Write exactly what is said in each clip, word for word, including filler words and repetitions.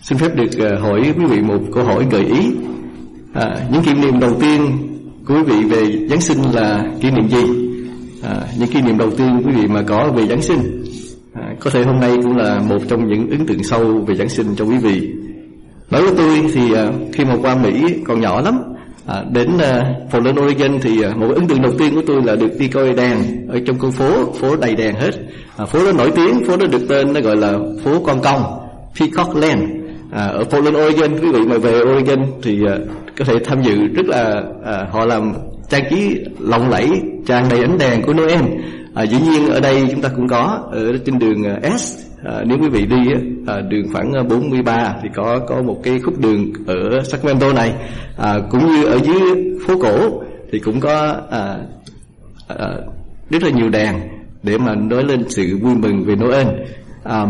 Xin phép được uh, hỏi quý vị một câu hỏi gợi ý. À, những kỷ niệm đầu tiên của quý vị về Giáng sinh là kỷ niệm gì? À, những kỷ niệm đầu tiên quý vị mà có về Giáng sinh, à, có thể hôm nay cũng là một trong những ấn tượng sâu về Giáng sinh cho quý vị. Đối với tôi thì uh, khi mà qua Mỹ còn nhỏ lắm, à, đến uh, Portland, Oregon thì uh, một ấn tượng đầu tiên của tôi là được đi coi đèn ở trong con phố, phố đầy đèn hết. À, phố đó nổi tiếng, phố đó được tên nó gọi là phố con công, Peacock Land. À, ở Portland, Oregon, quý vị mà về Oregon thì uh, có thể tham dự rất là uh, họ làm trang trí lộng lẫy, tràn đầy ánh đèn của Noel. À, dĩ nhiên ở đây chúng ta cũng có ở trên đường uh, S. À, nếu quý vị đi à, đường khoảng bốn mươi ba thì có có một cái khúc đường ở Sacramento này, à, cũng như ở dưới phố cổ thì cũng có à, à, rất là nhiều đèn để mà nói lên sự vui mừng về Noel. À,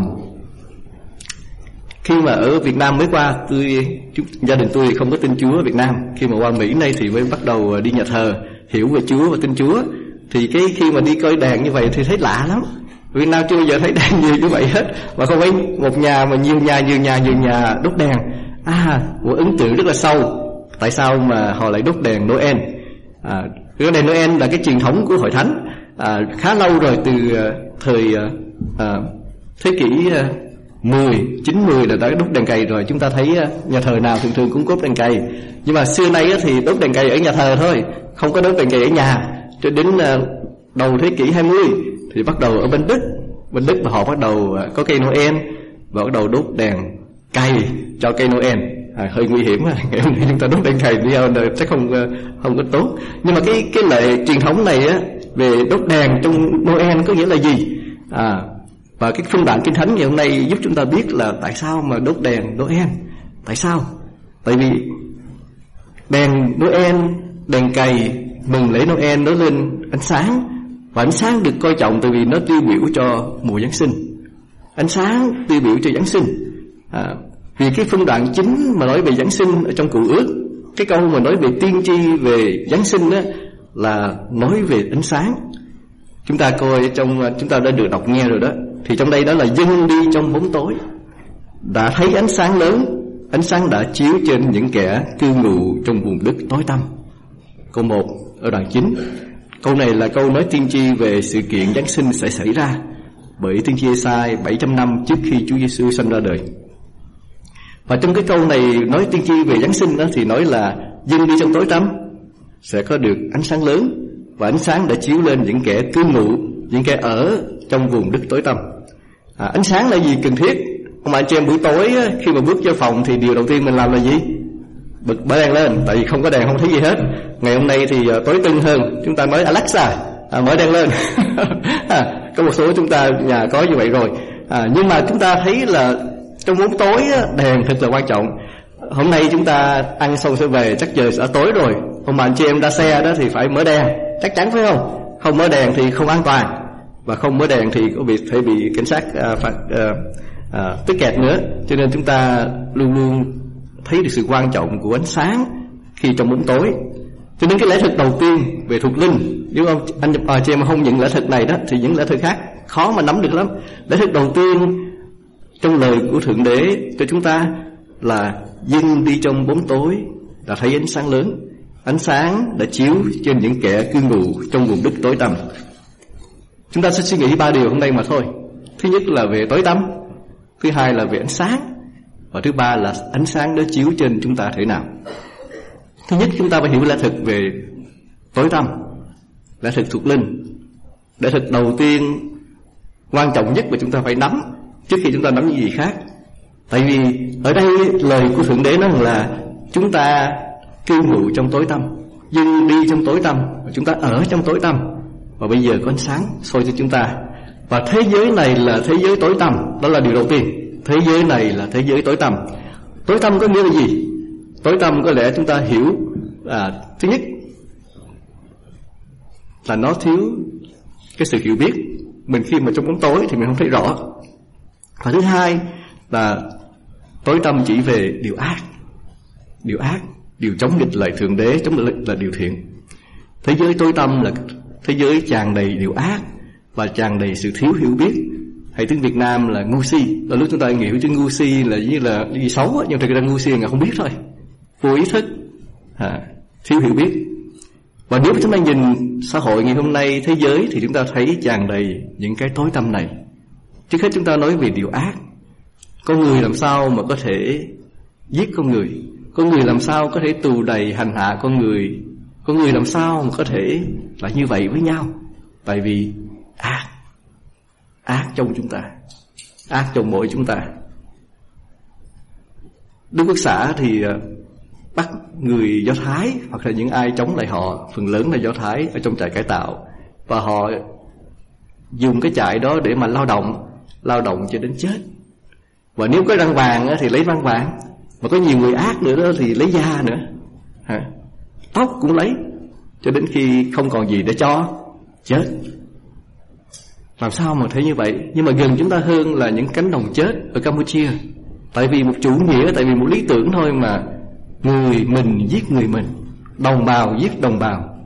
khi mà ở Việt Nam mới qua, tôi chúng, gia đình tôi không có tin Chúa ở Việt Nam. Khi mà qua Mỹ này thì mới bắt đầu đi nhà thờ, hiểu về Chúa và tin Chúa. Thì cái khi mà đi coi đèn như vậy thì thấy lạ lắm. Việt Nam chưa bao giờ thấy đèn nhiều như vậy hết, mà không phải một nhà mà nhiều nhà nhiều nhà nhiều nhà đốt đèn. À, một ấn tượng rất là sâu. Tại sao mà họ lại đốt đèn Noel? À, cái đèn Noel là cái truyền thống của Hội Thánh, à, khá lâu rồi, từ uh, thời uh, uh, thế kỷ uh, mười, chín mười là đã đốt đèn cầy rồi. Chúng ta thấy uh, nhà thờ nào thường thường cũng đốt đèn cầy. Nhưng mà xưa nay uh, thì đốt đèn cầy ở nhà thờ thôi, không có đốt đèn cầy ở nhà. Cho đến uh, đầu thế kỷ hai mươi thì bắt đầu ở bên Đức, bên Đức mà họ bắt đầu có cây Noel và bắt đầu đốt đèn cầy cho cây Noel. À, hơi nguy hiểm á, ngày hôm nay chúng ta đốt đèn cầy đi chắc không không có tốt. Nhưng mà cái cái lệ truyền thống này á về đốt đèn trong Noel có nghĩa là gì? À, và cái phân đoạn Kinh Thánh ngày hôm nay giúp chúng ta biết là tại sao mà đốt đèn Noel. Tại sao? Tại vì đèn Noel, đèn cầy mừng lễ Noel nó lên ánh sáng. Và ánh sáng được coi trọng tại vì nó tiêu biểu cho mùa Giáng sinh. Ánh sáng tiêu biểu cho Giáng sinh. À, vì cái phân đoạn chính mà nói về Giáng sinh ở trong Cựu Ước, cái câu mà nói về tiên tri về Giáng sinh đó là nói về ánh sáng. Chúng ta coi trong, chúng ta đã được đọc nghe rồi đó. Thì trong đây đó là dân đi trong bóng tối đã thấy ánh sáng lớn, ánh sáng đã chiếu trên những kẻ cư ngụ trong vùng đất tối tăm. Câu một ở đoạn chín. Câu này là câu nói tiên tri về sự kiện Giáng sinh sẽ xảy ra bởi tiên tri Ê-sai bảy trăm năm trước khi Chúa Giêsu sanh ra đời. Và trong cái câu này nói tiên tri về Giáng sinh đó thì nói là dân đi trong tối tăm sẽ có được ánh sáng lớn, và ánh sáng đã chiếu lên những kẻ cư ngụ, những kẻ ở trong vùng đất tối tăm. À, ánh sáng là gì cần thiết? Ông bà anh chị em buổi tối khi mà bước vào phòng thì điều đầu tiên mình làm là gì? Bật mở đèn lên, tại vì không có đèn không thấy gì hết. Ngày hôm nay thì uh, tối tân hơn, chúng ta nói Alexa, à, mở đèn lên. À, có một số chúng ta nhà có như vậy rồi. À, nhưng mà chúng ta thấy là trong bóng tối đèn thật là quan trọng. Hôm nay chúng ta ăn xong sẽ về, chắc giờ đã tối rồi. Ông bà anh chị em ra xe đó thì phải mở đèn, chắc chắn phải không? Không mở đèn thì không an toàn, và không mở đèn thì có bị thể bị cảnh sát uh, phạt uh, uh, tức kẹt nữa. Cho nên chúng ta luôn luôn thấy được sự quan trọng của ánh sáng khi trong bóng tối. Cho nên cái lẽ thật đầu tiên về thuộc linh, nếu ông anh à, chị em không nhận lẽ thật này đó thì những lẽ thật khác khó mà nắm được lắm. Lẽ thật đầu tiên trong lời của Thượng Đế cho chúng ta là dân đi trong bóng tối đã thấy ánh sáng lớn, ánh sáng đã chiếu trên những kẻ cư ngụ trong vùng đất tối tăm. Chúng ta sẽ suy nghĩ ba điều hôm nay mà thôi. Thứ nhất là về tối tăm, thứ hai là về ánh sáng, và thứ ba là ánh sáng đó chiếu trên chúng ta thế nào. Thứ nhất, chúng ta phải hiểu lẽ thật về tối tăm, lẽ thật thuộc linh. Lẽ thật đầu tiên quan trọng nhất mà chúng ta phải nắm trước khi chúng ta nắm những gì khác. Tại vì ở đây lời của Thượng Đế nói là chúng ta cư ngụ trong tối tăm, dân đi trong tối tăm, và chúng ta ở trong tối tăm. Và bây giờ có ánh sáng soi cho chúng ta. Và thế giới này là thế giới tối tăm, đó là điều đầu tiên. Thế giới này là thế giới tối tăm. Tối tăm có nghĩa là gì? Tối tăm có lẽ chúng ta hiểu à, thứ nhất là nó thiếu cái sự hiểu biết. Mình khi mà trong bóng tối thì mình không thấy rõ. Và thứ hai là tối tăm chỉ về điều ác, điều ác, điều chống nghịch lại Thượng Đế, chống nghịch là điều thiện. Thế giới tối tăm là thế giới tràn đầy điều ác và tràn đầy sự thiếu hiểu biết. hay tiếng Việt Nam là ngu si. Đôi lúc chúng ta hiểu chứ ngu si là như là gì xấu á, nhưng thực ra ngu si là không biết thôi, vô ý thức, à, thiếu hiểu biết. Và nếu chúng ta nhìn xã hội ngày hôm nay, thế giới, thì chúng ta thấy tràn đầy những cái tối tăm này. Trước hết chúng ta nói về điều ác. Con người làm sao mà có thể giết con người? Con người làm sao có thể tù đày hành hạ con người? Con người làm sao mà có thể là như vậy với nhau? Tại vì ác, ác trong chúng ta, ác trong mỗi chúng ta. Đức Quốc xã thì bắt người Do Thái hoặc là những ai chống lại họ, phần lớn là Do Thái, ở trong trại cải tạo, và họ dùng cái trại đó để mà lao động, lao động cho đến chết. Và nếu có răng vàng thì lấy răng vàng, mà có nhiều người ác nữa đó thì lấy da nữa, hả? Tóc cũng lấy, cho đến khi không còn gì để cho, chết. Làm sao mà thấy như vậy? Nhưng mà gần chúng ta hơn là những cánh đồng chết ở Campuchia. Tại vì một chủ nghĩa, tại vì một lý tưởng thôi mà người mình giết người mình, đồng bào giết đồng bào.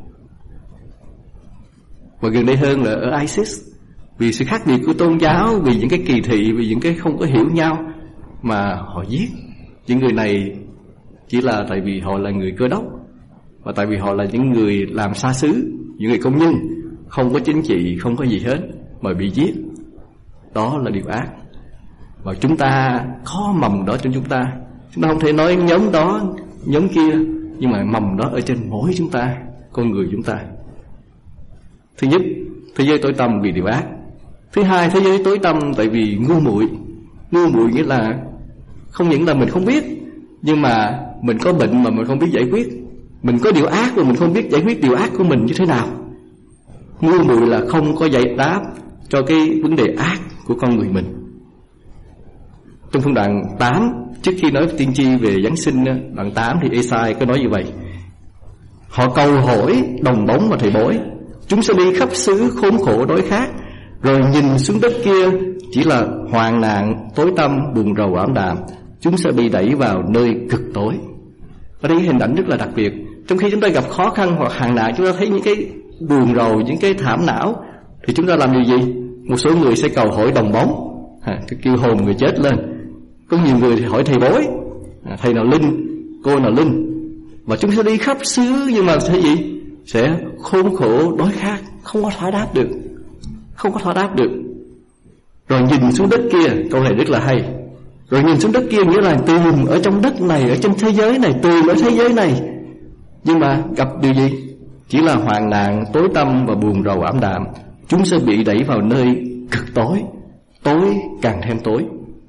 Và gần đây hơn là ở ISIS, vì sự khác biệt của tôn giáo, vì những cái kỳ thị, vì những cái không có hiểu nhau mà họ giết. Những người này chỉ là tại vì họ là người Cơ Đốc, và tại vì họ là những người làm xa xứ, những người công nhân, không có chính trị, không có gì hết, mà bị giết. Đó là điều ác. Và chúng ta có mầm đó trong chúng ta. Chúng ta không thể nói nhóm đó, nhóm kia, nhưng mà mầm đó ở trên mỗi chúng ta, con người chúng ta. Thứ nhất, thế giới tối tăm vì điều ác. Thứ hai, thế giới tối tăm tại vì ngu muội. Ngu muội nghĩa là không những là mình không biết, nhưng mà mình có bệnh mà mình không biết giải quyết. Mình có điều ác mà mình không biết giải quyết điều ác của mình như thế nào. Ngu muội là không có giải đáp cho cái vấn đề ác của con người mình. Trong phân đoạn tám, trước khi nói tiên tri về Giáng sinh, đoạn tám thì Ê-sai có nói như vậy: họ cầu hỏi đồng bóng và thầy bói, chúng sẽ đi khắp xứ khốn khổ đói khát, rồi nhìn xuống đất kia chỉ là hoạn nạn, tối tăm, buồn rầu ảm đạm, chúng sẽ bị đẩy vào nơi cực tối. Ở đây hình ảnh rất là đặc biệt. Trong khi chúng ta gặp khó khăn hoặc hạn nạn, chúng ta thấy những cái buồn rầu, những cái thảm não, thì chúng ta làm điều gì? Một số người sẽ cầu hỏi đồng bóng, à, kêu hồn người chết lên. Có nhiều người thì hỏi thầy bói, à, thầy nào linh, cô nào linh. Và chúng sẽ đi khắp xứ, nhưng mà sẽ gì? Sẽ khốn khổ đói khát, không có thỏa đáp được, không có thỏa đáp được. Rồi nhìn xuống đất kia, câu này rất là hay. Rồi nhìn xuống đất kia nghĩa là tìm ở trong đất này, ở trên thế giới này, tìm ở thế giới này, nhưng mà gặp điều gì? Chỉ là hoạn nạn, tối tăm và buồn rầu ảm đạm. Chúng sẽ bị đẩy vào nơi cực tối, tối càng thêm tối.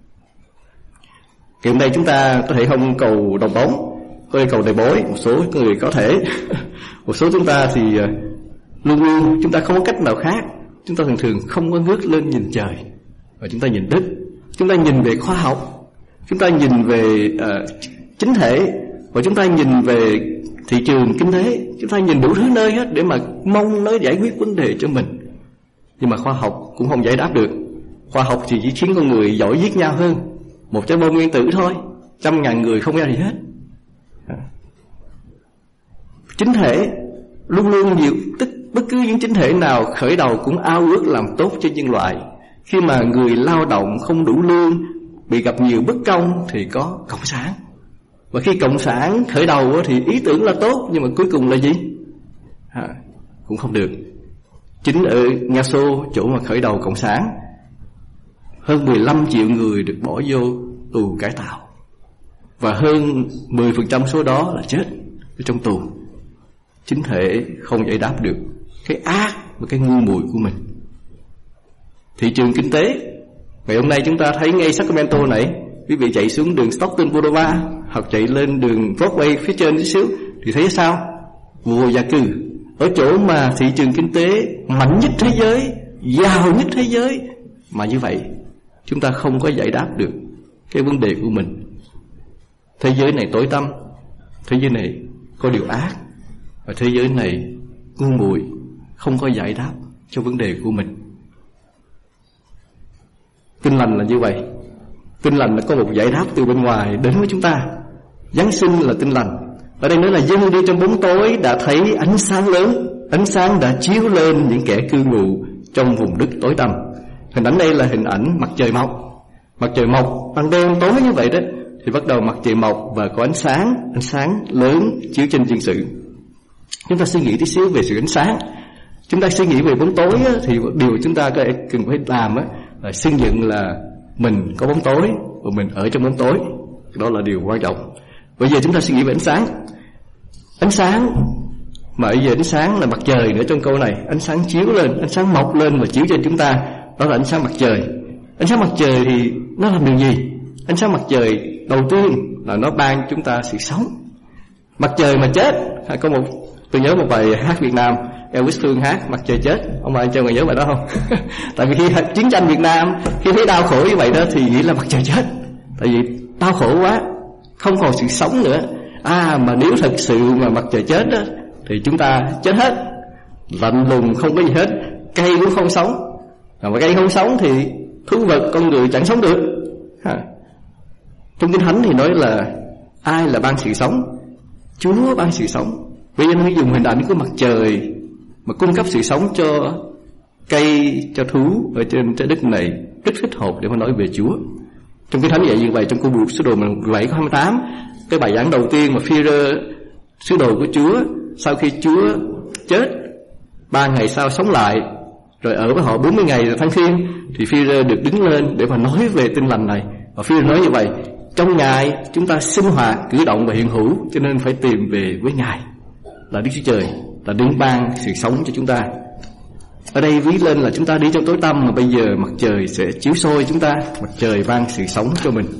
Hiện nay chúng ta có thể không cầu đồng bóng, có thể cầu thầy bói. Một số người có thể một số chúng ta thì luôn luôn chúng ta không có cách nào khác. Chúng ta thường thường không có ngước lên nhìn trời, và chúng ta nhìn đất. Chúng ta nhìn về khoa học, chúng ta nhìn về uh, chính thể, và chúng ta nhìn về thị trường kinh tế. Chúng ta nhìn đủ thứ nơi hết để mà mong nó giải quyết vấn đề cho mình. Nhưng mà khoa học cũng không giải đáp được. Khoa học thì chỉ khiến con người giỏi giết nhau hơn. Một trái bom nguyên tử thôi, trăm ngàn người không ra gì hết. Chính thể luôn luôn nhiều, tức bất cứ những chính thể nào khởi đầu cũng ao ước làm tốt cho nhân loại. Khi mà người lao động không đủ lương, bị gặp nhiều bất công thì có cộng sản. Và khi cộng sản khởi đầu thì ý tưởng là tốt, nhưng mà cuối cùng là gì? À, cũng không được. Chính ở Nga Xô, chỗ mà khởi đầu cộng sản, hơn mười lăm triệu người được bỏ vô tù cải tạo, và hơn mười phần trăm số đó là chết ở trong tù. Chính thể không giải đáp được cái ác và cái ngu muội của mình. Thị trường kinh tế, ngày hôm nay chúng ta thấy ngay Sacramento này, quý vị chạy xuống đường Stockton Boulevard hoặc chạy lên đường Broadway phía trên chút xíu thì thấy sao? Vô gia cư. Ở chỗ mà thị trường kinh tế mạnh nhất thế giới, giàu nhất thế giới, mà như vậy chúng ta không có giải đáp được cái vấn đề của mình. Thế giới này tối tăm, thế giới này có điều ác, và thế giới này ngu muội, không có giải đáp cho vấn đề của mình. Tin lành là như vậy. Tin lành là có một giải đáp từ bên ngoài đến với chúng ta. Giáng sinh là tin lành. Ở đây nói là dân đi trong bóng tối đã thấy ánh sáng lớn. Ánh sáng đã chiếu lên những kẻ cư ngụ trong vùng đất tối tăm. Hình ảnh đây là hình ảnh mặt trời mọc. Mặt trời mọc ban đêm tối như vậy đó, thì bắt đầu mặt trời mọc và có ánh sáng, ánh sáng lớn chiếu trên dân sự. Chúng ta suy nghĩ tí xíu về sự ánh sáng. Chúng ta suy nghĩ về bóng tối á, thì điều chúng ta cần phải làm á, là xây dựng là mình có bóng tối và mình ở trong bóng tối. Đó là điều quan trọng. Bây giờ chúng ta suy nghĩ về ánh sáng. Ánh sáng, mà bây giờ ánh sáng là mặt trời nữa trong câu này. Ánh sáng chiếu lên, ánh sáng mọc lên và chiếu trên chúng ta, đó là ánh sáng mặt trời. Ánh sáng mặt trời thì nó làm điều gì? Ánh sáng mặt trời đầu tiên là nó ban chúng ta sự sống. Mặt trời mà chết, có một tôi nhớ một bài hát Việt Nam, Elvis Thương hát Mặt trời chết. Ông bà anh cho người nhớ bài đó không? Tại vì khi chiến tranh Việt Nam, khi thấy đau khổ như vậy đó thì nghĩ là mặt trời chết. Tại vì đau khổ quá, không còn sự sống nữa. À mà nếu thật sự mà mặt trời chết đó, thì chúng ta chết hết, lạnh lùng không có gì hết, cây cũng không sống. Mà cây không sống thì thú vật, con người chẳng sống được. Ha. Trong Kinh Thánh thì nói là ai là ban sự sống? Chúa ban sự sống. Bây giờ nó dùng hình ảnh của mặt trời mà cung cấp sự sống cho cây, cho thú ở trên trái đất này, rất thích hợp để mà nói về Chúa. Trong Kinh Thánh dạy như vậy, trong Câu Sứ Đồ mười bảy câu hai mươi tám, cái bài giảng đầu tiên mà Phi-rơ sứ đồ của Chúa, sau khi Chúa chết, ba ngày sau sống lại, rồi ở với họ bốn mươi ngày rồi thăng thiên, thì Phi-rơ được đứng lên để mà nói về Tin lành này. Và Phi-rơ nói như vậy: trong Ngài chúng ta sinh hoạt, cử động và hiện hữu, cho nên phải tìm về với Ngài là Đức Chúa Trời, là đấng ban sự sống cho chúng ta. Ở đây ví lên là chúng ta đi trong tối tăm, mà bây giờ mặt trời sẽ chiếu soi chúng ta, mặt trời ban sự sống cho mình.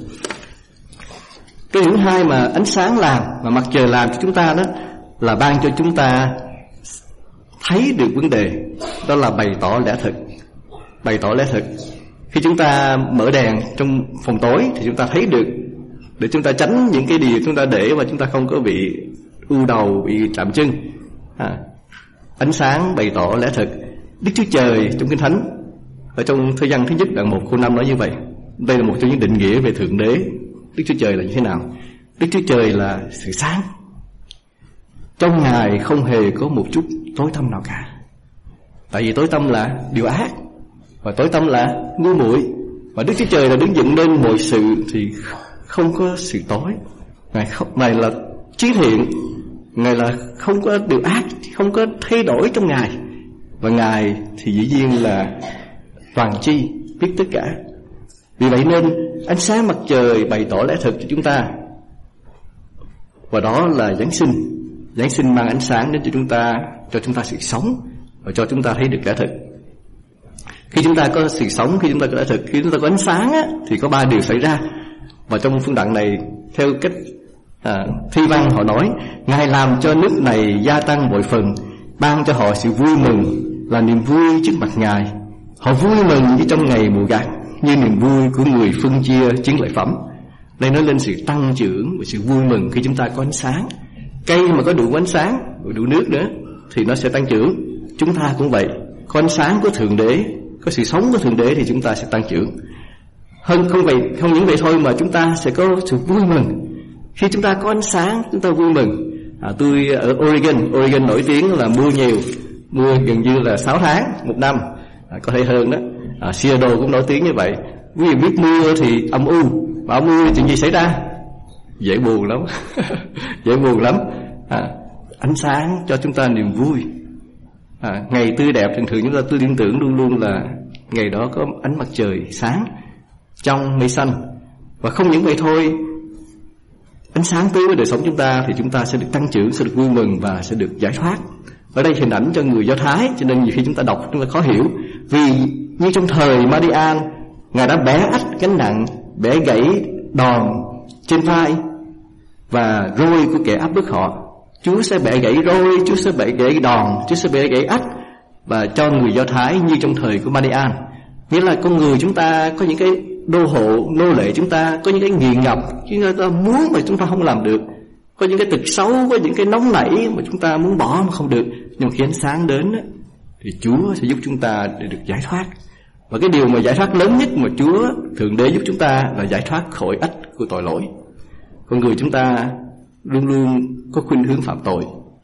Cái thứ hai mà ánh sáng làm, mà mặt trời làm cho chúng ta đó, là ban cho chúng ta thấy được vấn đề, đó là bày tỏ lẽ thật. Bày tỏ lẽ thật. Khi chúng ta mở đèn trong phòng tối thì chúng ta thấy được, để chúng ta tránh những cái điều chúng ta để mà chúng ta không có bị u đầu, bị chạm chân. À, ánh sáng bày tỏ lẽ thật. Đức Chúa Trời trong Kinh Thánh, ở trong Thư Giăng thứ nhất đoạn một câu năm nói như vậy. Đây là một trong những định nghĩa về Thượng Đế. Đức Chúa Trời là như thế nào? Đức Chúa Trời là sự sáng. Trong Ngài không hề có một chút tối tăm nào cả. Tại vì tối tăm là điều ác, và tối tăm là ngu muội. Và Đức Chúa Trời là đứng dựng nên mọi sự thì không có sự tối. Ngài, không, Ngài là trí thiện, Ngài là không có điều ác, không có thay đổi trong Ngài. Và Ngài thì dĩ nhiên là toàn tri, biết tất cả. Vì vậy nên ánh sáng mặt trời bày tỏ lẽ thật cho chúng ta. Và đó là Giáng sinh. Giáng sinh mang ánh sáng đến cho chúng ta, cho chúng ta sự sống, và cho chúng ta thấy được lẽ thật. Khi chúng ta có sự sống, khi chúng ta có lẽ thật, khi chúng ta có ánh sáng á, thì có ba điều xảy ra. Và trong phương đoạn này, theo cách à, thi văn họ nói: Ngài làm cho nước này gia tăng bội phần, ban cho họ sự vui mừng, là niềm vui trước mặt Ngài. Họ vui mừng như trong ngày mùa gặt, như niềm vui của người phân chia chiến lợi phẩm. Đây nói lên sự tăng trưởng và sự vui mừng khi chúng ta có ánh sáng. Cây mà có đủ ánh sáng, đủ nước nữa, thì nó sẽ tăng trưởng. Chúng ta cũng vậy, có ánh sáng của Thượng Đế, có sự sống của Thượng Đế thì chúng ta sẽ tăng trưởng. Hơn không vậy, không những vậy thôi mà chúng ta sẽ có sự vui mừng. Khi chúng ta có ánh sáng, chúng ta vui mừng. À, tôi ở Oregon, Oregon nổi tiếng là mưa nhiều, mưa gần như là sáu tháng một năm, à, có thể hơn đó. À, Seattle cũng nổi tiếng như vậy. Quý vị biết mưa thì âm u, và âm u thì chuyện gì xảy ra? Dễ buồn lắm. Dễ buồn lắm. À, ánh sáng cho chúng ta niềm vui. À, ngày tươi đẹp thường thường chúng ta tôi tin tưởng luôn luôn là ngày đó có ánh mặt trời sáng trong mây xanh. Và không những vậy thôi, ánh sáng tươi với đời sống chúng ta thì chúng ta sẽ được tăng trưởng, sẽ được vui mừng và sẽ được giải thoát. Ở đây hình ảnh cho người Do Thái, cho nên nhiều khi chúng ta đọc chúng ta khó hiểu. Vì như trong thời Madian, Ngài đã bẻ ách gánh nặng, bẻ gãy đòn trên vai và roi của kẻ áp bức họ. Chúa sẽ bẻ gãy roi, Chúa sẽ bẻ gãy đòn, Chúa sẽ bẻ gãy ách và cho người Do Thái như trong thời của Madian. Nghĩa là con người chúng ta có những cái đô hộ, nô lệ chúng ta, có những cái nghiện ngập chúng ta muốn mà chúng ta không làm được, có những cái tật xấu, có những cái nóng nảy mà chúng ta muốn bỏ mà không được. Nhưng khi ánh sáng đến thì Chúa sẽ giúp chúng ta để được giải thoát. Và cái điều mà giải thoát lớn nhất mà Chúa Thượng Đế giúp chúng ta là giải thoát khỏi ách của tội lỗi. Con người chúng ta luôn luôn có khuynh hướng phạm tội,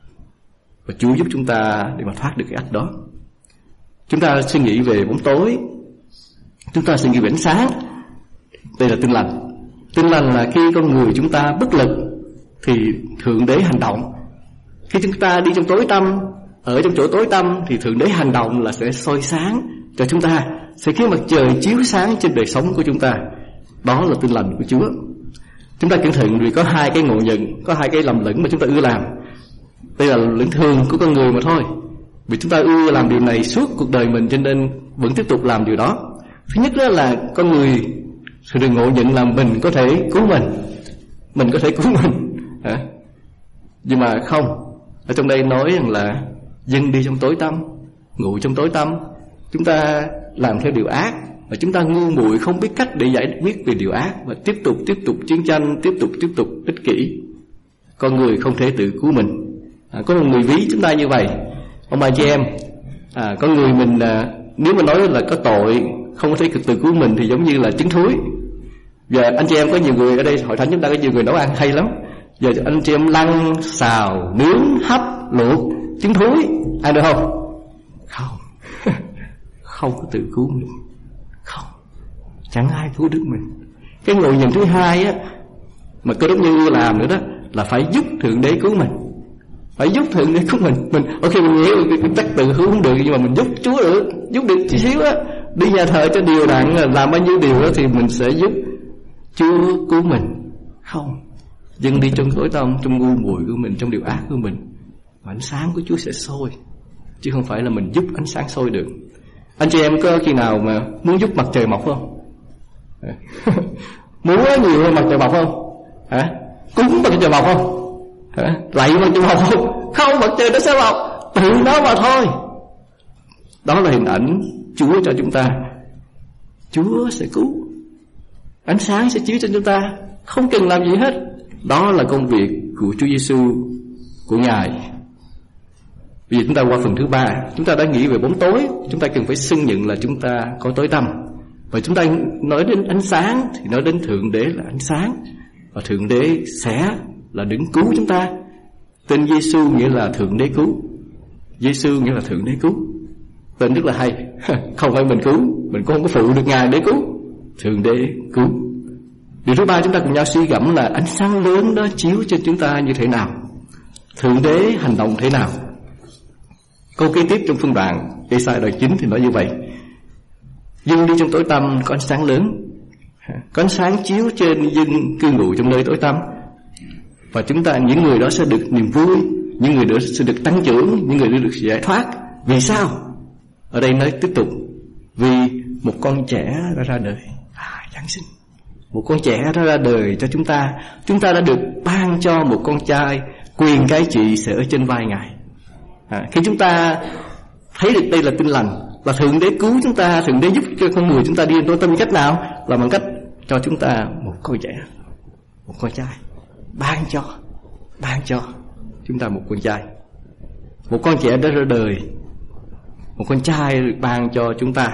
và Chúa giúp chúng ta để mà thoát được cái ách đó. Chúng ta suy nghĩ về bóng tối, Chúng ta sẽ nghĩ về ánh sáng. Đây là Tin lành. Tin lành là khi con người chúng ta bất lực thì Thượng Đế hành động. Khi chúng ta đi trong tối tăm, ở trong chỗ tối tăm thì Thượng Đế hành động là sẽ soi sáng cho chúng ta, sẽ khiến mặt trời chiếu sáng trên đời sống của chúng ta. Đó là Tin lành của Chúa. Chúng ta cẩn thận vì có hai cái ngộ nhận, có hai cái lầm lẫn mà chúng ta ưa làm. Đây là lẫn thường của con người mà thôi. Vì chúng ta ưa làm điều này suốt cuộc đời mình, cho nên vẫn tiếp tục làm điều đó. Thứ nhất đó là con người thường ngộ nhận là mình có thể cứu mình, mình có thể cứu mình à. Nhưng mà không. Ở trong đây nói rằng là dân đi trong tối tăm, ngủ trong tối tăm. Chúng ta làm theo điều ác, và chúng ta ngu muội không biết cách để giải quyết về điều ác, và tiếp tục tiếp tục chiến tranh, tiếp tục tiếp tục ích kỷ. Con người không thể tự cứu mình à, có một người ví chúng ta như vậy. Ông bà chị em à, con người mình à, nếu mà nói là có tội, không có thể tự cứu mình thì giống như là trứng thúi. Giờ anh chị em có nhiều người ở đây hội thánh chúng ta có nhiều người nấu ăn hay lắm. Giờ anh chị em lăn, xào, nướng, hấp, luộc trứng thúi, ăn được không? Không. Không có tự cứu mình. Không. Chẳng ai cứu được mình. Cái ngộ nhận thứ hai á, mà Cơ Đốc nhân làm nữa đó, là phải giúp Thượng Đế cứu mình. Phải giúp Thượng Đế cứu mình. Mình ok mình nghĩ chắc tự cứu không được, nhưng mà mình giúp Chúa được, giúp được chút xíu á. Đi nhà thờ cho điều đặn, làm bao nhiêu điều đó thì mình sẽ giúp Chúa cứu mình. Không. Dân đi trong tối tăm, trong ngu muội của mình, trong điều ác của mình, và ánh sáng của Chúa sẽ soi, chứ không phải là mình giúp ánh sáng soi được. Anh chị em có khi nào mà muốn giúp mặt trời mọc không? Muốn nhiều hơn mặt trời mọc không? Hả? Cúng mặt trời mọc không? Hả? Lạy mặt trời mọc không? Không, mặt trời nó sẽ mọc tự nó mà thôi. Đó là hình ảnh Chúa cho chúng ta. Chúa sẽ cứu, ánh sáng sẽ chiếu cho chúng ta, không cần làm gì hết. Đó là công việc của Chúa Giêsu, của Ngài. Bây giờ chúng ta qua phần thứ ba. Chúng ta đã nghĩ về bóng tối, chúng ta cần phải xưng nhận là chúng ta có tối tăm. Và chúng ta nói đến ánh sáng thì nói đến Thượng Đế là ánh sáng, và Thượng Đế sẽ là đấng cứu chúng ta. Tên Giêsu nghĩa là Thượng Đế cứu. Giêsu nghĩa là Thượng Đế cứu. Tên rất là hay. Không phải mình cứu, mình cũng không có phụ được Ngài để cứu. Thượng Đế cứu. Điều thứ ba chúng ta cùng nhau suy gẫm là ánh sáng lớn đó chiếu cho chúng ta như thế nào, Thượng Đế hành động thế nào. Câu kế tiếp trong phân đoạn Ê-sai đoạn chín thì nói như vậy: dân đi trong tối tăm có ánh sáng lớn, có ánh sáng chiếu trên dân cư ngụ trong nơi tối tăm. Và chúng ta, những người đó sẽ được niềm vui, những người đó sẽ được tăng trưởng, những người đó được giải thoát. Vì sao? Ở đây nói tiếp tục: vì một con trẻ đã ra đời. À, Giáng sinh. Một con trẻ đã ra đời cho chúng ta. Chúng ta đã được ban cho một con trai, quyền cai trị sẽ ở trên vai Ngài. À, khi chúng ta thấy được đây là tin lành, là Thượng Đế cứu chúng ta, Thượng Đế giúp cho con người chúng ta đi tối tăm cách nào? Là bằng cách cho chúng ta một con trẻ, một con trai, ban cho, ban cho chúng ta một con trai. Một con trẻ đã ra đời, một con trai được ban cho chúng ta.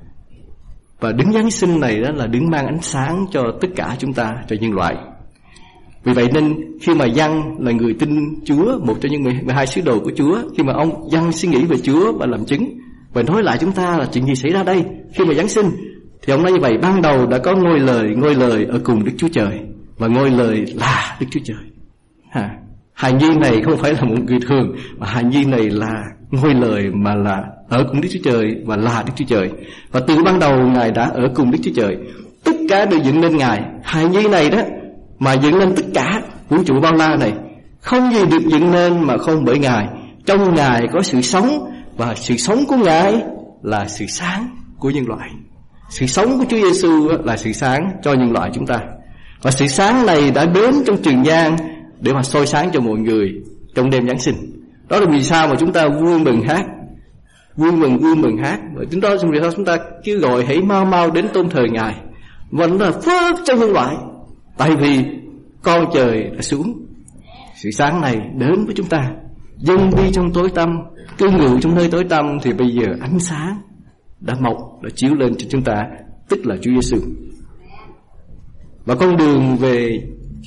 Và đấng Giáng sinh này đó là đấng mang ánh sáng cho tất cả chúng ta, cho nhân loại. Vì vậy nên khi mà Giăng là người tin Chúa, một trong những mười hai sứ đồ của Chúa, khi mà ông Giăng suy nghĩ về Chúa và làm chứng và nói lại chúng ta là chuyện gì xảy ra đây khi mà Giáng sinh, thì ông nói như vậy: ban đầu đã có ngôi lời, ngôi lời ở cùng Đức Chúa Trời, và ngôi lời là Đức Chúa Trời. Ha. Hài nhi này không phải là một người thường, mà hài nhi này là ngôi lời mà là ở cùng Đức Chúa Trời và là Đức Chúa Trời. Và từ ban đầu Ngài đã ở cùng Đức Chúa Trời, tất cả đều dựng nên Ngài. Hài nhi này đó mà dựng nên tất cả vũ trụ bao la này, không gì được dựng nên mà không bởi Ngài. Trong Ngài có sự sống, và sự sống của Ngài là sự sáng của nhân loại. Sự sống của Chúa Giêsu là sự sáng cho nhân loại chúng ta. Và sự sáng này đã đến trong trường gian để mà soi sáng cho mọi người trong đêm Giáng sinh. Đó là vì sao mà chúng ta vui mừng hát, vui mừng vui mừng hát. Và chúng ta vì sao chúng ta kêu gọi hãy mau mau đến tôn thờ Ngài, và nó là phước cho nhân loại. Tại vì con trời đã xuống, sự sáng này đến với chúng ta. Dân đi trong tối tăm, cư ngụ trong nơi tối tăm, thì bây giờ ánh sáng đã mọc, đã chiếu lên cho chúng ta, tức là Chúa Giêsu. Và con đường về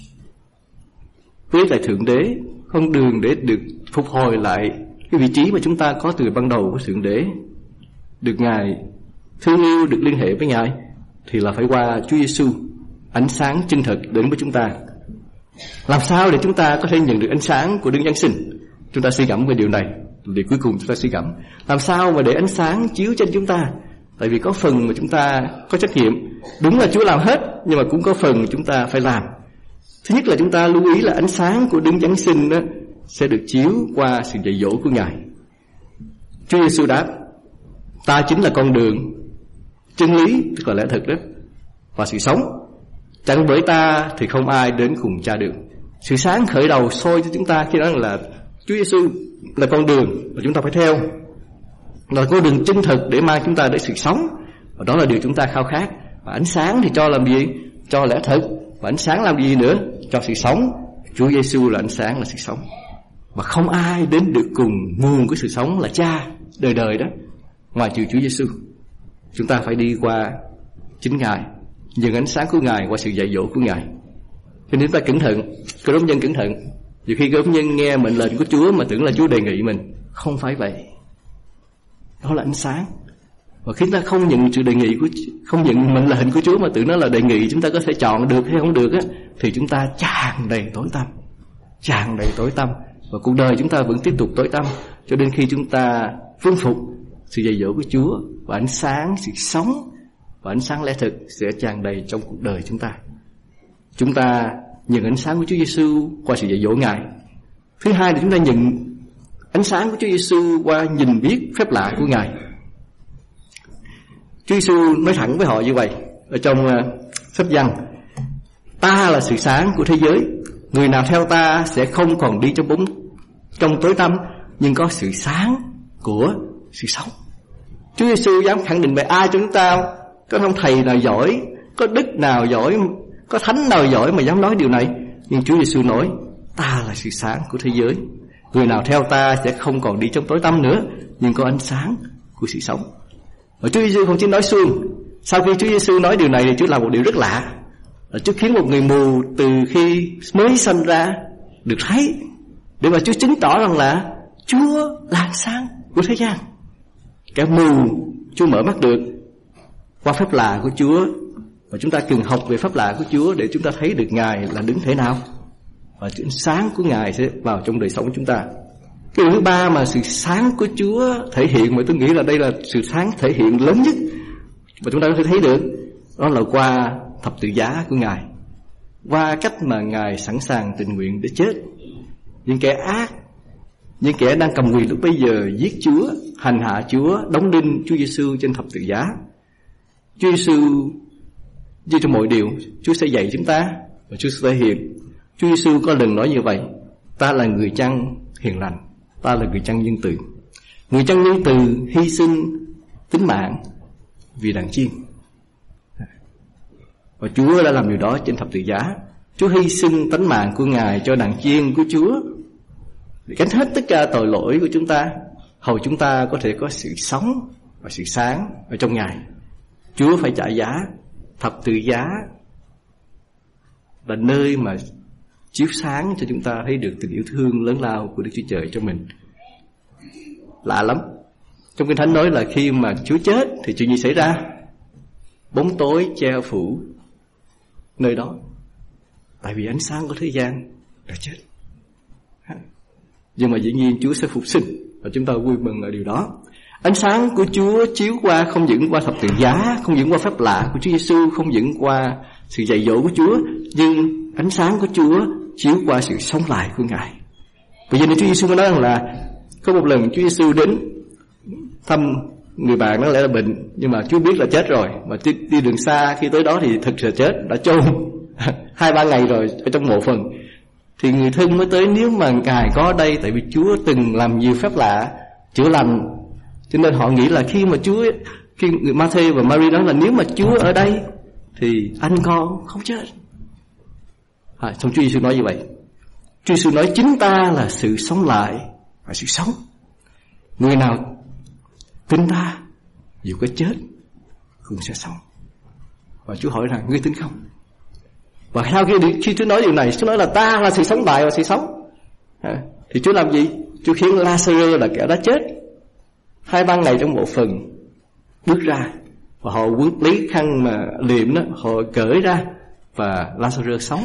với lại Thượng Đế, con đường để được phục hồi lại cái vị trí mà chúng ta có từ ban đầu của Thượng Đế, được Ngài thương yêu, được liên hệ với Ngài, thì là phải qua Chúa Giêsu, ánh sáng chân thật đến với chúng ta. Làm sao để chúng ta có thể nhận được ánh sáng của Đấng Giáng sinh? Chúng ta suy gẫm về điều này. Điều cuối cùng chúng ta suy gẫm, làm sao mà để ánh sáng chiếu trên chúng ta? Tại vì có phần mà chúng ta có trách nhiệm. Đúng là Chúa làm hết, nhưng mà cũng có phần chúng ta phải làm. Thứ nhất là chúng ta lưu ý là ánh sáng của Đấng Giáng sinh đó sẽ được chiếu qua sự dạy dỗ của Ngài. Chúa Giêsu đáp: ta chính là con đường, chân lý, tức là lẽ thật đó, và sự sống. Chẳng bởi ta thì không ai đến cùng Cha được. Sự sáng khởi đầu soi cho chúng ta khi nói là Chúa Giêsu là con đường mà chúng ta phải theo, là con đường chân thực để mang chúng ta đến sự sống, và đó là điều chúng ta khao khát. Và ánh sáng thì cho làm gì? Cho lẽ thật. Và ánh sáng làm gì nữa? Cho sự sống. Chúa Giêsu là ánh sáng, là sự sống, và không ai đến được cùng nguồn của sự sống là Cha đời đời đó, ngoài trừ Chúa Giêsu. Chúng ta phải đi qua chính Ngài, nhận ánh sáng của Ngài qua sự dạy dỗ của Ngài. Cho nên chúng ta cẩn thận, cơ đốc nhân cẩn thận. Nhiều khi cơ đốc nhân nghe mệnh lệnh của Chúa mà tưởng là Chúa đề nghị mình. Không phải vậy. Đó là ánh sáng. Và khi chúng ta không nhận sự đề nghị của, không nhận mệnh lệnh của Chúa mà tưởng nó là đề nghị chúng ta có thể chọn được hay không được á, thì chúng ta tràn đầy tối tăm, tràn đầy tối tăm, và cuộc đời chúng ta vẫn tiếp tục tối tăm cho đến khi chúng ta vâng phục sự dạy dỗ của Chúa, và ánh sáng, sự sống và ánh sáng lẽ thực sẽ tràn đầy trong cuộc đời chúng ta. Chúng ta nhận ánh sáng của Chúa Giêsu qua sự dạy dỗ Ngài. Thứ hai là chúng ta nhận ánh sáng của Chúa Giêsu qua nhìn biết phép lạ của Ngài. Chúa Giêsu nói thẳng với họ như vậy ở trong uh, sách Giăng: ta là sự sáng của thế giới, người nào theo ta sẽ không còn đi trong bóng trong tối tăm, nhưng có sự sáng của sự sống. Chúa Giêsu dám khẳng định về ai cho chúng ta? Có ông thầy nào giỏi, có đức nào giỏi, có thánh nào giỏi mà dám nói điều này? Nhưng Chúa Giêsu nói: ta là sự sáng của thế giới, người nào theo ta sẽ không còn đi trong tối tăm nữa, nhưng có ánh sáng của sự sống. Và Chúa Giêsu không chỉ nói suông. Sau khi Chúa Giêsu nói điều này thì Chúa làm một điều rất lạ, là Chúa khiến một người mù từ khi mới sanh ra được thấy, để mà Chúa chứng tỏ rằng là Chúa là ánh sáng của thế gian. Kẻ mù Chúa mở mắt được qua phép lạ của Chúa, và chúng ta cần học về phép lạ của Chúa để chúng ta thấy được Ngài là đứng thế nào, và ánh sáng của Ngài sẽ vào trong đời sống của chúng ta. Cái điều thứ ba mà sự sáng của Chúa thể hiện, mà tôi nghĩ là đây là sự sáng thể hiện lớn nhất mà chúng ta có thể thấy được, đó là qua thập tự giá của Ngài, qua cách mà Ngài sẵn sàng tình nguyện để chết. Những kẻ ác, những kẻ đang cầm quyền lúc bây giờ giết Chúa, hành hạ Chúa, đóng đinh Chúa Giêsu trên thập tự giá. Chúa Giêsu như trong mọi điều, Chúa sẽ dạy chúng ta và Chúa sẽ thể hiện. Chúa Giêsu có lần nói như vậy: ta là người chăn hiền lành, ta là người chăn nhân từ. Người chăn nhân từ hy sinh tính mạng vì đàn chiên, và Chúa đã làm điều đó trên thập tự giá. Chúa hy sinh tánh mạng của Ngài cho đàn chiên của Chúa để gánh hết tất cả tội lỗi của chúng ta, hầu chúng ta có thể có sự sống và sự sáng ở trong Ngài. Chúa phải trả giá. Thập tự giá là nơi mà chiếu sáng cho chúng ta thấy được tình yêu thương lớn lao của Đức Chúa Trời cho mình. Lạ lắm. Trong Kinh Thánh nói là khi mà Chúa chết thì chuyện gì xảy ra? Bóng tối che phủ nơi đó, tại vì ánh sáng của thế gian đã chết. Nhưng mà dĩ nhiên Chúa sẽ phục sinh, và chúng ta vui mừng ở điều đó. Ánh sáng của Chúa chiếu qua không những qua thập tự giá, không những qua phép lạ của Chúa Giêsu, không những qua sự dạy dỗ của Chúa, nhưng ánh sáng của Chúa chiếu qua sự sống lại của Ngài. Vì vậy nên Chúa Giêsu mới nói rằng là có một lần Chúa Giêsu đến thăm người bạn, nó lẽ là bệnh, nhưng mà Chúa biết là chết rồi, mà đi, đi đường xa, khi tới đó thì thực sự chết, đã chôn hai ba ngày rồi ở trong mộ phần. Thì người thân mới tới: nếu mà Ngài có ở đây, tại vì Chúa từng làm nhiều phép lạ chữa lành, cho nên họ nghĩ là khi mà Chúa, khi người Ma-thê và Mary nói là nếu mà Chúa ở đây thì anh con không chết. À, xong Chúa Giêsu nói như vậy. Chúa Giêsu nói: chính ta là sự sống lại và sự sống. Người nào tin ta dù có chết cũng sẽ sống. Và Chúa hỏi rằng: ngươi tin không? Và sau khi, khi Chúa nói điều này, Chúa nói là ta là sự sống lại và sự sống, à, thì Chúa làm gì? Chúa khiến Lazarus là kẻ đã chết hai ba ngày trong mộ phần bước ra, và họ quấn lấy khăn mà liệm đó, họ cởi ra và Lazarus sống.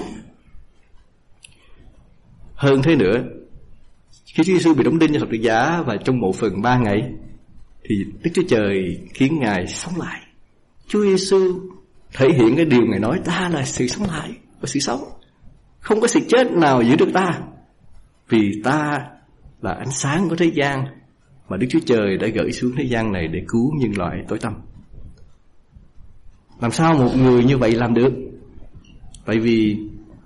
Hơn thế nữa, khi Chúa Giêsu bị đóng đinh trên thập tự giá và trong mộ phần ba ngày, thì Đức Chúa Trời khiến Ngài sống lại. Chúa Giêsu thể hiện cái điều Ngài nói: ta là sự sống lại và sự sống, không có sự chết nào giữ được ta, vì ta là ánh sáng của thế gian mà Đức Chúa Trời đã gửi xuống thế gian này để cứu nhân loại tối tăm. Làm sao một người như vậy làm được? Tại vì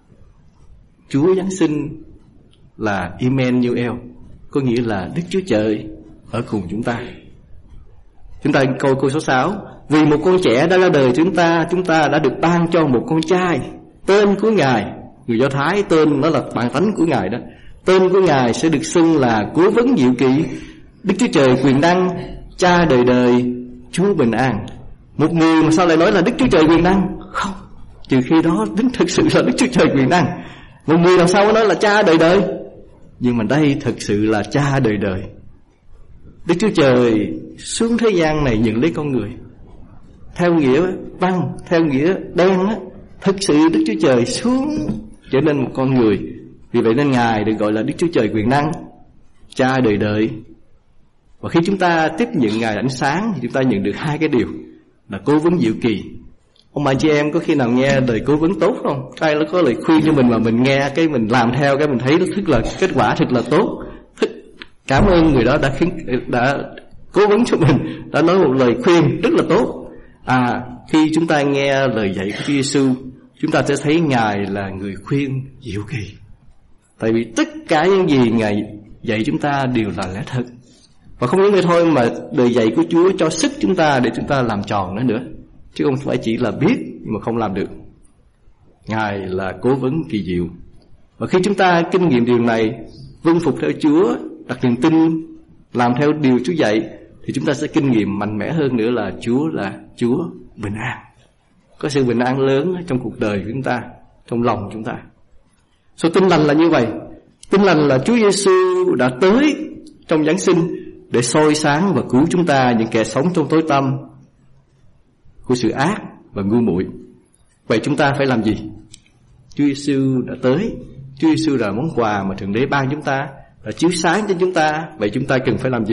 Chúa Giáng sinh là Emmanuel, có nghĩa là Đức Chúa Trời ở cùng chúng ta. Chúng ta coi câu số sáu: vì một con trẻ đã ra đời chúng ta, chúng ta đã được ban cho một con trai, tên của Ngài, người Do Thái tên nó là bản tánh của Ngài đó, tên của Ngài sẽ được xưng là Cố Vấn Diệu Kỳ, Đức Chúa Trời Quyền Năng, Cha đời đời, Chúa Bình An. Một người mà sao lại nói là Đức Chúa Trời Quyền Năng? Không, trừ khi đó đích thực sự là Đức Chúa Trời Quyền Năng. Một người làm sao nói là Cha đời đời? Nhưng mà đây thực sự là Cha đời đời. Đức Chúa Trời xuống thế gian này nhận lấy con người. Theo nghĩa văn, theo nghĩa đen á, thực sự Đức Chúa Trời xuống trở nên một con người. Vì vậy nên Ngài được gọi là Đức Chúa Trời Quyền Năng, Cha đời đời. Và khi chúng ta tiếp nhận Ngài ánh sáng thì chúng ta nhận được hai cái điều là Cố Vấn Diệu Kỳ. Ông bà chị em có khi nào nghe lời cố vấn tốt không? Ai nó có lời khuyên cho mình mà mình nghe cái mình làm theo cái mình thấy nó thức là kết quả thật là tốt. Cảm ơn người đó đã khiến, đã cố vấn cho mình, đã nói một lời khuyên rất là tốt. À, khi chúng ta nghe lời dạy của Chúa Giêsu, chúng ta sẽ thấy Ngài là người khuyên diệu kỳ. Tại vì tất cả những gì Ngài dạy chúng ta đều là lẽ thật. Và không những vậy thôi mà lời dạy của Chúa cho sức chúng ta để chúng ta làm tròn nó nữa, chứ không phải chỉ là biết nhưng mà không làm được. Ngài là cố vấn kỳ diệu. Và khi chúng ta kinh nghiệm điều này, vâng phục theo Chúa, đặt niềm tin, làm theo điều Chúa dạy, thì chúng ta sẽ kinh nghiệm mạnh mẽ hơn nữa là Chúa là Chúa bình an. Có sự bình an lớn trong cuộc đời của chúng ta, trong lòng chúng ta. Số tin lành là như vậy. Tin lành là Chúa Giêsu đã tới trong Giáng sinh để soi sáng và cứu chúng ta, những kẻ sống trong tối tăm của sự ác và ngu muội. Vậy chúng ta phải làm gì? Chúa Giêsu đã tới. Chúa Giêsu là món quà mà Thượng Đế ban chúng ta, là chiếu sáng cho chúng ta. Vậy chúng ta cần phải làm gì?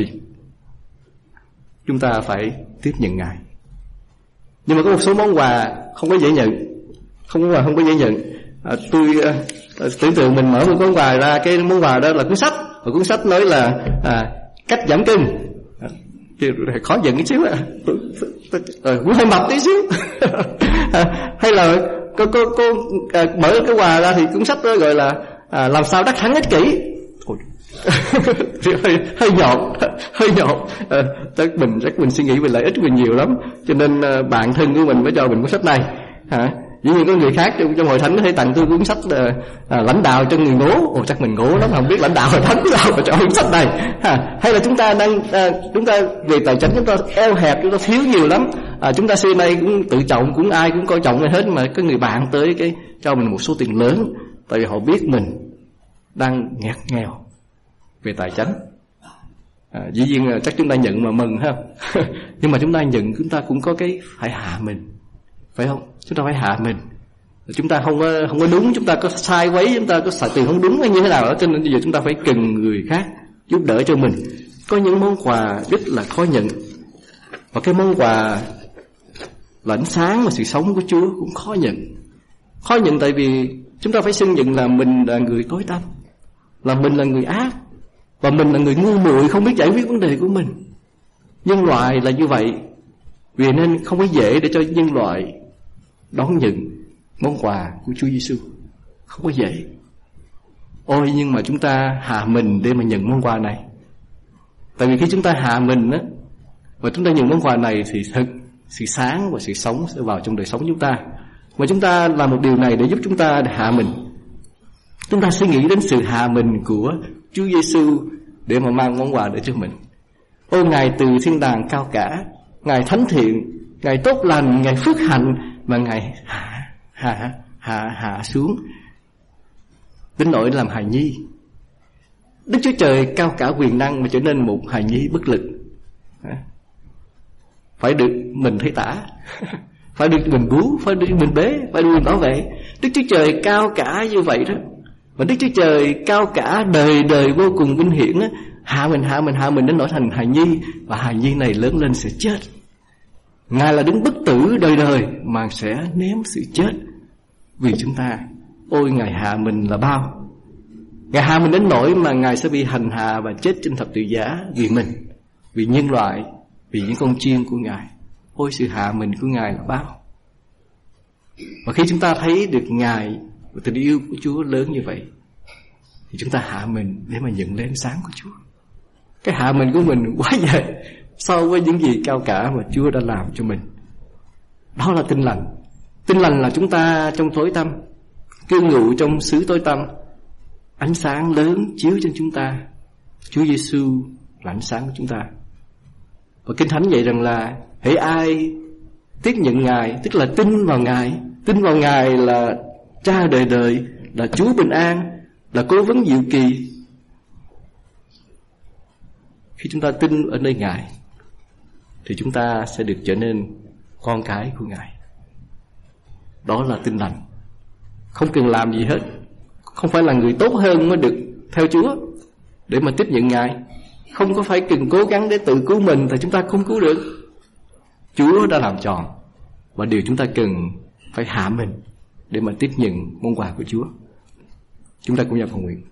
Chúng ta phải tiếp nhận Ngài. Nhưng mà có một số món quà không có dễ nhận. Không có quà không có dễ nhận. À, tôi à, tưởng tượng mình mở một món quà ra, cái món quà đó là cuốn sách, và cuốn sách nói là à, cách giảm cân. À, khó nhận chút xíu à. Rồi cũng hơi mập tí xíu. À, hay là cô cô cô à, mở cái quà ra thì cuốn sách đó gọi là à, làm sao đắc thắng ích kỷ. hơi hơi nhọn, hơi nhọn. À, chắc mình chắc mình suy nghĩ về lợi ích mình nhiều lắm, cho nên à, bạn thân của mình mới cho mình cuốn sách này. Hả? Dĩ nhiên có người khác trong, trong hội thánh có thể tặng tôi cuốn sách à, à, lãnh đạo cho người ngố. Ồ, chắc mình ngố lắm, không biết lãnh đạo hội thánh nào mà cho cuốn sách này. À, hay là chúng ta đang à, chúng ta về tài chính chúng ta eo hẹp, chúng ta thiếu nhiều lắm. À, chúng ta xưa nay cũng tự trọng, cũng ai cũng coi trọng hết, mà có người bạn tới cái cho mình một số tiền lớn, tại vì họ biết mình đang nghèo nghèo về tài chính. À, dĩ nhiên là chắc chúng ta nhận mà mừng ha. Nhưng mà chúng ta nhận, chúng ta cũng có cái phải hạ mình, phải không? Chúng ta phải hạ mình. Chúng ta không có, không có đúng, chúng ta có sai quấy, chúng ta có xài tiền không đúng hay như thế nào đó, cho nên bây giờ chúng ta phải cần người khác giúp đỡ cho mình. Có những món quà rất là khó nhận, và cái món quà là ánh sáng và sự sống của Chúa cũng khó nhận. Khó nhận tại vì chúng ta phải xưng nhận là mình là người tối tăm, là mình là người ác, và mình là người ngu muội không biết giải quyết vấn đề của mình. Nhân loại là như vậy, vì nên không có dễ để cho nhân loại đón nhận món quà của Chúa Giêsu, không có dễ. Ôi, nhưng mà chúng ta hạ mình để mà nhận món quà này. Tại vì khi chúng ta hạ mình á, và chúng ta nhận món quà này thì thật sự sáng và sự sống sẽ vào trong đời sống chúng ta. Mà chúng ta làm một điều này để giúp chúng ta hạ mình. Chúng ta suy nghĩ đến sự hạ mình của Chúa Giêsu để mà mang món quà để cho mình. Ôi, Ngài từ thiên đàng cao cả, Ngài thánh thiện, Ngài tốt lành, Ngài phước hạnh, mà Ngài hạ hạ hạ hạ xuống đến nỗi làm hài nhi. Đức Chúa Trời cao cả quyền năng mà trở nên một hài nhi bất lực. phải được mình thấy tả, phải được mình bú, phải được mình bế, phải được mình bảo vệ. Đức Chúa Trời cao cả như vậy đó, mà Đức Chúa Trời cao cả đời đời vô cùng vinh hiển á, hạ mình hạ mình hạ mình đến nỗi thành hài nhi, và hài nhi này lớn lên sẽ chết. Ngài là đứng bất tử đời đời mà sẽ ném sự chết vì chúng ta. Ôi Ngài hạ mình là bao. Ngài hạ mình đến nỗi mà Ngài sẽ bị hành hạ và chết trên thập tự giá vì mình, vì nhân loại, vì những con chiên của Ngài. Ôi sự hạ mình của Ngài là bao. Và khi chúng ta thấy được Ngài và tình yêu của Chúa lớn như vậy, thì chúng ta hạ mình để mà nhận lên sáng của Chúa. Cái hạ mình của mình quá vậy so với những gì cao cả mà Chúa đã làm cho mình. Đó là tin lành. Tin lành là chúng ta trong tối tăm, cư ngụ trong xứ tối tăm, ánh sáng lớn chiếu trên chúng ta. Chúa Giêsu là ánh sáng của chúng ta. Và Kinh Thánh dạy rằng là hễ ai tiếp nhận Ngài, tức là tin vào Ngài, tin vào Ngài là Cha đời đời, là Chúa bình an, là Cố vấn diệu kỳ. Khi chúng ta tin ở nơi Ngài thì chúng ta sẽ được trở nên con cái của Ngài. Đó là tin lành. Không cần làm gì hết, không phải là người tốt hơn mới được theo Chúa để mà tiếp nhận Ngài. Không có phải cần cố gắng để tự cứu mình thì chúng ta không cứu được. Chúa đã làm tròn, và điều chúng ta cần phải hạ mình để mà tiếp nhận món quà của Chúa. Chúng ta cùng nhau cầu nguyện.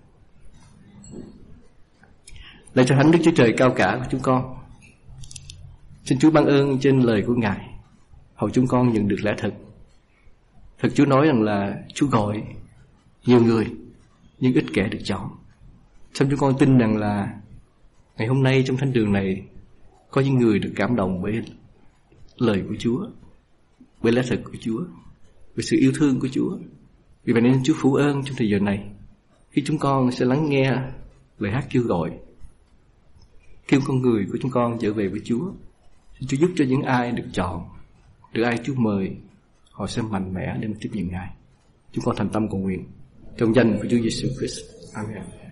Lạy Cha Thánh Đức Chúa Trời cao cả của chúng con, xin Chúa ban ơn trên lời của Ngài, hầu chúng con nhận được lẽ thật. Thật Chúa nói rằng là Chúa gọi nhiều người, nhưng ít kẻ được chọn. Xong chúng con tin rằng là ngày hôm nay trong thánh đường này có những người được cảm động bởi lời của Chúa, bởi lẽ thật của Chúa, bởi sự yêu thương của Chúa. Vì vậy nên Chúa phú ơn trong thời giờ này, khi chúng con sẽ lắng nghe lời hát kêu gọi, kêu con người của chúng con trở về với Chúa. Xin Chúa giúp cho những ai được chọn, được ai Chúa mời, họ sẽ mạnh mẽ để tiếp nhận Ngài. Chúng con thành tâm cầu nguyện trong danh của Chúa Giêsu Christ. Amen.